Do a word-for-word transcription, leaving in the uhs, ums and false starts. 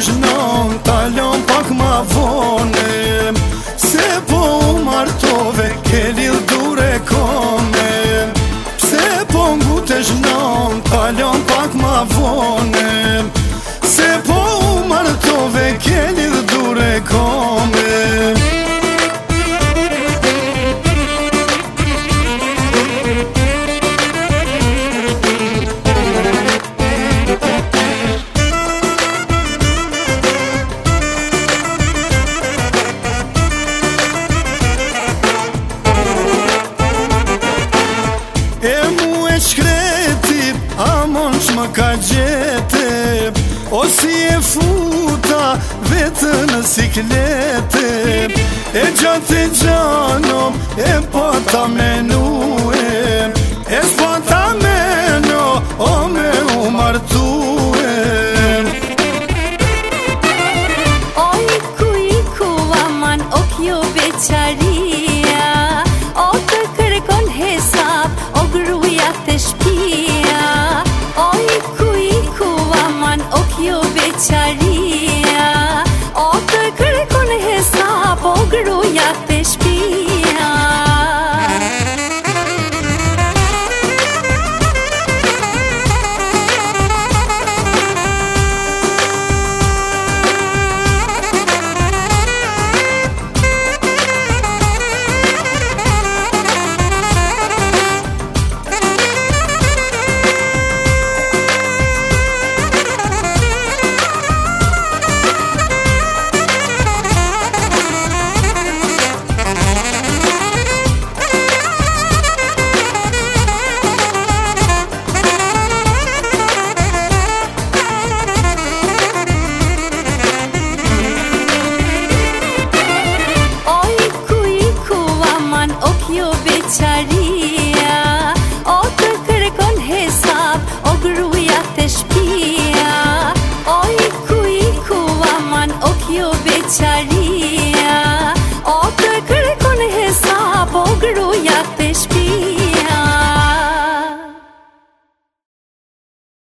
zhnon talon pak ma vone, se po u martove ke lidh dure kone. Pse po ngute zhnon talon pak ma vone, se po u martove ke lidh dure kone. Shkretit, amon shmë ka gjete, o si e futa vetë në siklete. E gjatë e gjanom, e po ta menue, e s'po ta meno, o me u martue. O iku iku aman, o kjo beqaria, o të kërkon hesap, o gruja të shpia. O iku iku aman, o kjo beqaria, o të kërkon hesap, o gruja të shpia. Beqaria, o të kërkon hesap, o gruja të shpia. O iku iku aman, o kjo beqaria.